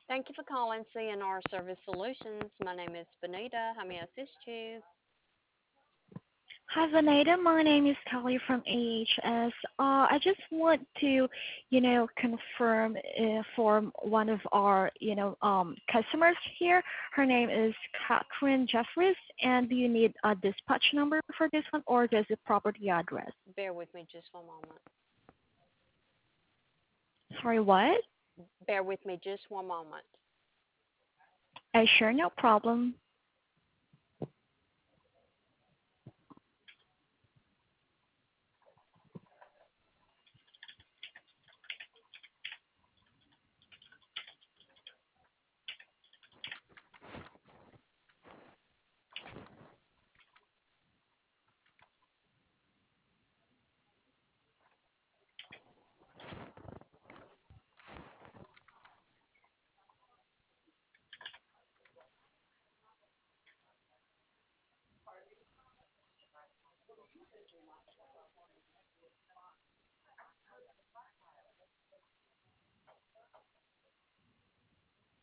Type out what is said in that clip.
Thank you for calling CNR Service Solutions. My name is Benita. How may I assist you? Hi, Vanessa. My name is Kelly from AHS. I just want to, confirm for one of our, customers here. Her name is Catherine Jeffries, and do you need a dispatch number for this one, or just a property address? Bear with me just one moment. Sorry, what? Bear with me just one moment. Sure, no problem.